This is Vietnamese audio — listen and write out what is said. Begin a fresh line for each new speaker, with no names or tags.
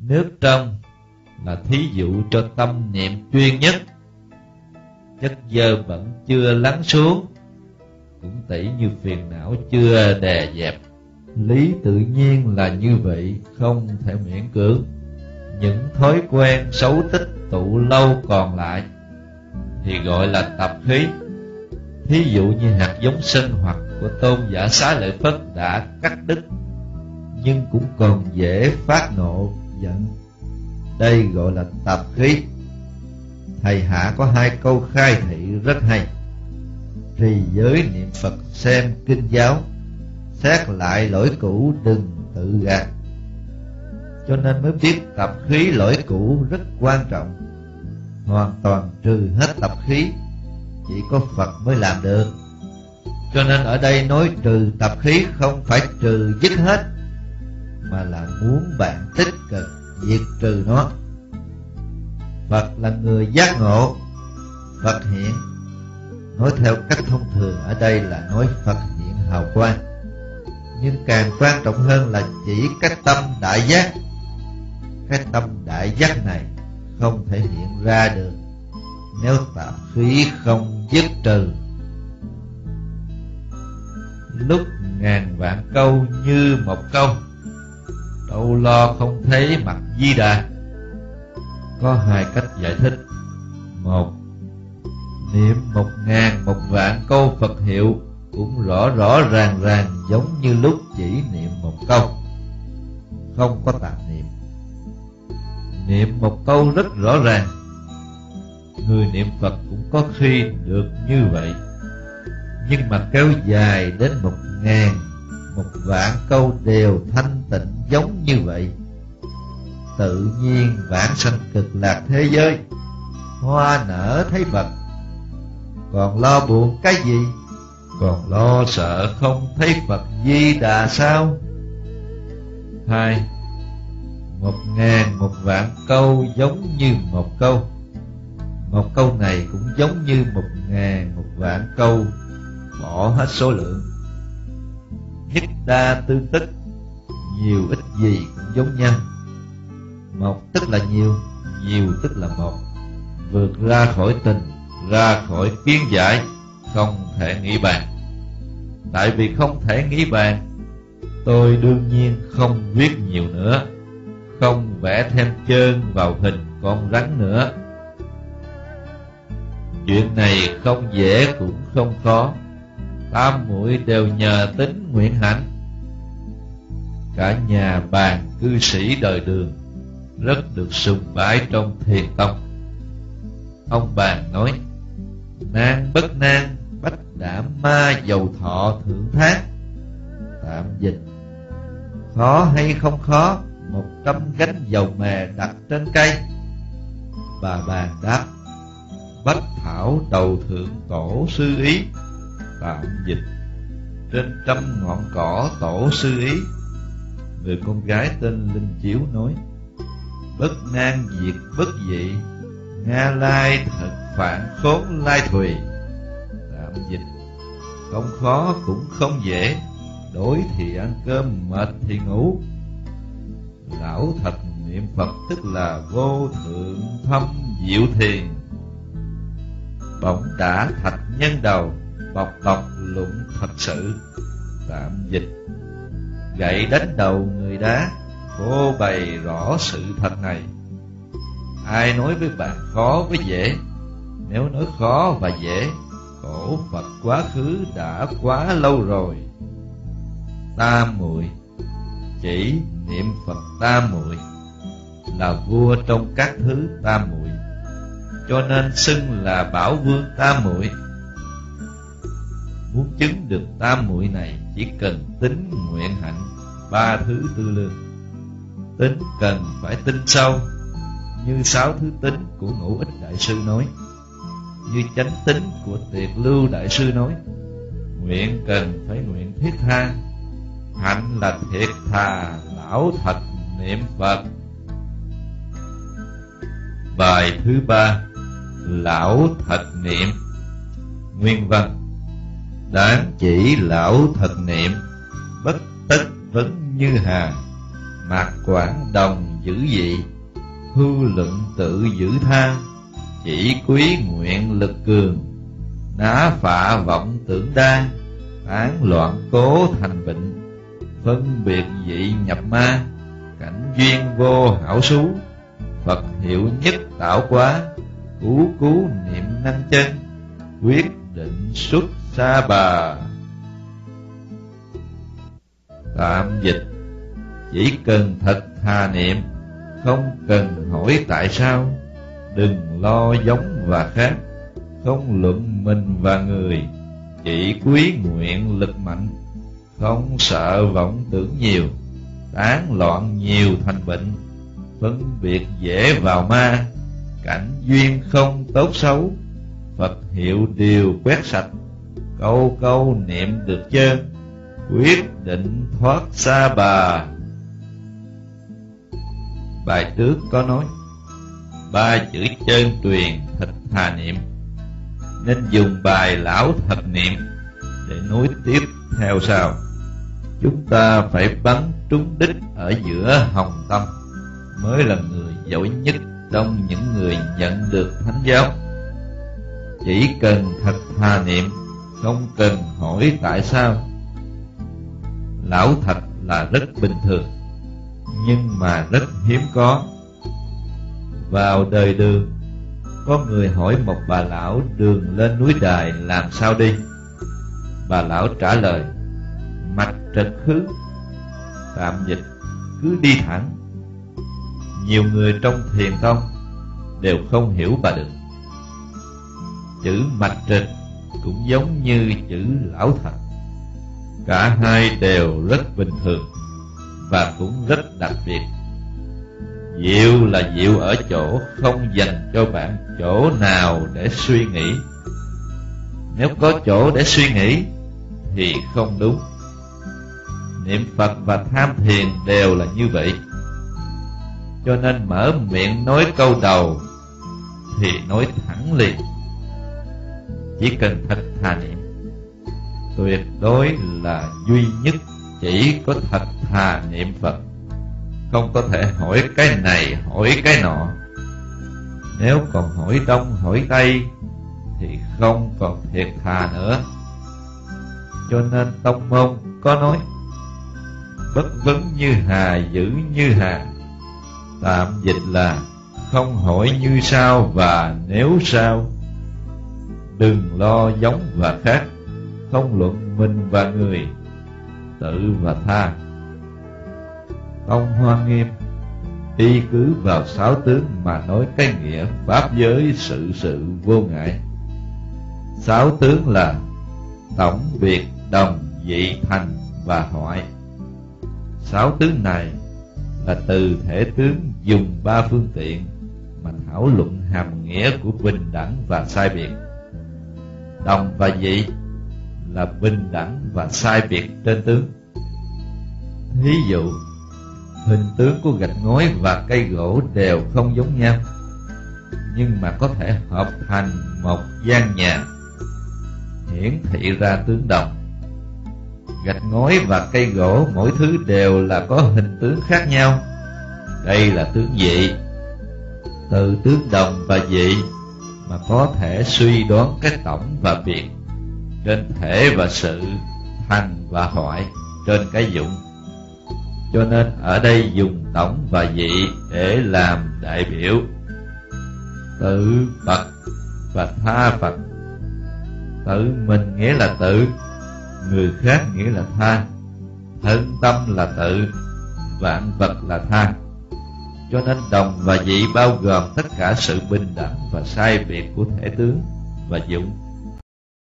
Nước trong là thí dụ cho tâm niệm chuyên nhất. Chất dơ bẩn chưa lắng xuống, cũng tỉ như phiền não chưa đè dẹp. Lý tự nhiên là như vậy, không thể miễn cưỡng. Những thói quen xấu tích tụ lâu còn lại thì gọi là tập khí. Thí dụ như hạt giống sinh hoạt của Tôn giả Xá Lợi Phất đã cắt đứt, nhưng cũng còn dễ phát nộ giận. Đây gọi là tập khí. Thầy Hạ có 2 câu khai thị rất hay: trì giới niệm Phật xem kinh giáo, xét lại lỗi cũ đừng tự gạt. Cho nên mới biết tập khí lỗi cũ rất quan trọng. Hoàn toàn trừ hết tập khí chỉ có Phật mới làm được. Cho nên ở đây nói trừ tập khí không phải trừ dứt hết, mà là muốn bạn tích cực diệt trừ nó. Phật là người giác ngộ, Phật hiện. Nói theo cách thông thường ở đây là nói Phật hiện hào quang, nhưng càng quan trọng hơn là chỉ cái tâm đại giác. Cái tâm đại giác này không thể hiện ra được nếu tạp khí không dứt trừ. Lúc ngàn vạn câu như một câu, đâu lo không thấy mặt Di Đà. Có 2 cách giải thích. 1. Niệm 1000 1 vạn câu Phật hiệu cũng rõ ràng giống như lúc chỉ niệm 1 câu, không có tạp niệm. Niệm 1 câu rất rõ ràng. Người niệm Phật cũng có khi được như vậy, nhưng mà kéo dài đến 1000 1 vạn câu đều thanh tịnh giống như vậy, tự nhiên vãng sanh cực lạc thế giới, hoa nở thấy Phật. Còn lo buồn cái gì? Còn lo sợ không thấy Phật Di Đà sao? 2. 1000 1 vạn câu giống như 1 câu. 1 câu này cũng giống như 1000 1 vạn câu, bỏ hết số lượng. Nhất đa tư tức, nhiều ít gì cũng giống nhau. 1 tức là nhiều, nhiều tức là 1. Vượt ra khỏi tình, ra khỏi kiến giải, không thể nghĩ bàn. Tại vì không thể nghĩ bàn, tôi đương nhiên không viết nhiều nữa, không vẽ thêm trơn vào hình con rắn nữa. Chuyện này không dễ cũng không khó. Tam muội đều nhờ tính nguyện hạnh. Cả nhà bàn cư sĩ đời Đường rất được sùng bái trong Thiền tông. Ông Bàn nói: nan bất nan, bách đảm ma dầu thọ thượng thác. Tạm dịch: khó hay không khó, 100 gánh dầu mè đặt trên cây. Bà Bàn đáp: bách thảo đầu thượng tổ sư ý. Tạm dịch: trên 100 ngọn cỏ tổ sư ý. Người con gái tên Linh Chiếu nói: bất nan diệt bất dị, Nga lai thật phản khốn lai thùy. Tạm dịch: không khó cũng không dễ, đói thì ăn cơm, mệt thì ngủ. Lão thật niệm Phật tức là vô thượng thâm diệu thiền. Bỗng đã thạch nhân đầu, bọc tộc luận thật sự. Tạm dịch: gậy đánh đầu người đá, phô bày rõ sự thật này. Ai nói với bạn khó với dễ? Nếu nói khó và dễ, cổ Phật quá khứ đã quá lâu rồi. Tam muội chỉ niệm Phật tam muội, là vua trong các thứ tam muội, cho nên xưng là Bảo Vương tam muội. Muốn chứng được tam muội này chỉ cần tính nguyện hạnh 3 thứ tư lương. Tính cần phải tinh sâu, như 6 thứ tính của Ngũ Ích Đại Sư nói, như chánh tính của Tiệt Lưu Đại Sư nói. Nguyện cần phải nguyện thiết tha, hạnh là thiệt thà lão thật niệm Phật. Bài thứ 3: lão thật niệm. Nguyên văn: đáng chỉ lão thật niệm, bất tất vấn như hà, mạc quản đồng giữ dị, hưu luận tự giữ tha, chỉ quý nguyện lực cường, ná phạ vọng tưởng đa, tán loạn cố thành bệnh, phân biệt dị nhập ma, cảnh duyên vô hảo xú, Phật hiệu nhất tạo quá, cứu cứu niệm năng chân, quyết định xuất sa bà. Tạm dịch: chỉ cần thật thà niệm, không cần hỏi tại sao, đừng lo giống và khác, không luận mình và người, chỉ quý nguyện lực mạnh, không sợ vọng tưởng nhiều, tán loạn nhiều thành bệnh, phân biệt dễ vào ma, cảnh duyên không tốt xấu, Phật hiệu đều quét sạch, câu câu niệm được chơn, quyết định thoát sa bà. Bài trước có nói 3 chữ chân truyền thật thà niệm, nên dùng bài lão thật niệm để nối tiếp theo sau. Chúng ta phải bắn trúng đích ở giữa hồng tâm, mới là người giỏi nhất trong những người nhận được thánh giáo. Chỉ cần thật thà niệm, không cần hỏi tại sao. Lão thật là rất bình thường, nhưng mà rất hiếm có. Vào đời Đường, có người hỏi một bà lão đường lên núi Đài làm sao đi. Bà lão trả lời: mạch trật khứ. Tạm dịch: cứ đi thẳng. Nhiều người trong thiền tông đều không hiểu bà đường. Chữ mạch trịch cũng giống như chữ lão thật, cả hai đều rất bình thường và cũng rất đặc biệt. Diệu là diệu ở chỗ không dành cho bạn chỗ nào để suy nghĩ. Nếu có chỗ để suy nghĩ thì không đúng. Niệm Phật và tham thiền đều là như vậy. Cho nên mở miệng nói câu đầu thì nói thẳng liền. Chỉ cần thật thà niệm, tuyệt đối là duy nhất chỉ có thật thà niệm Phật, không có thể hỏi cái này hỏi cái nọ. Nếu còn hỏi đông hỏi tây thì không còn thiệt thà nữa. Cho nên tông môn có nói bất vấn như hà, giữ như hà. Tạm dịch là không hỏi như sao và nếu sao. Đừng lo giống và khác, không luận mình và người, tự và tha. Tông Hoa Nghiêm y cứ vào 6 tướng mà nói cái nghĩa pháp giới sự vô ngại. 6 tướng là tổng, biệt, đồng, dị, thành và hoại. 6 tướng này là từ thể tướng dùng 3 phương tiện mà thảo luận hàm nghĩa của bình đẳng và sai biệt. Đồng và dị là bình đẳng và sai biệt trên tướng. Thí dụ, hình tướng của gạch ngói và cây gỗ đều không giống nhau, nhưng mà có thể hợp thành một gian nhà, hiển thị ra tướng đồng. Gạch ngói và cây gỗ mỗi thứ đều là có hình tướng khác nhau, đây là tướng dị. Từ tướng đồng và dị mà có thể suy đoán cái tổng và biệt trên thể và sự, thành và hoại trên cái dụng. Cho nên ở đây dùng tổng và dị để làm đại biểu. Tự Phật và tha Phật. Tự mình nghĩa là tự, người khác nghĩa là tha. Thân tâm là tự, vạn vật là tha. Cho nên đồng và dị bao gồm tất cả sự bình đẳng và sai biệt của thể tướng và dụng.